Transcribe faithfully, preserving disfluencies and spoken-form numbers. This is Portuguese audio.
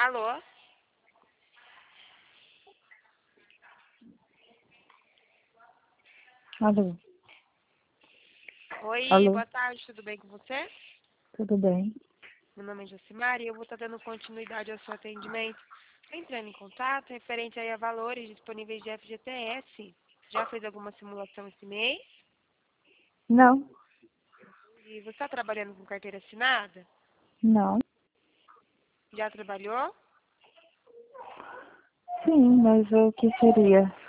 Alô? Alô? Oi, Alô? boa tarde, tudo bem com você? Tudo bem? Meu nome é Jocimar e eu vou estar dando continuidade ao seu atendimento. Estou entrando em contato referente aí a valores disponíveis de F G T S. Já fez alguma simulação esse mês? Não, E você está trabalhando com carteira assinada? não. Já trabalhou? Sim, mas o que seria?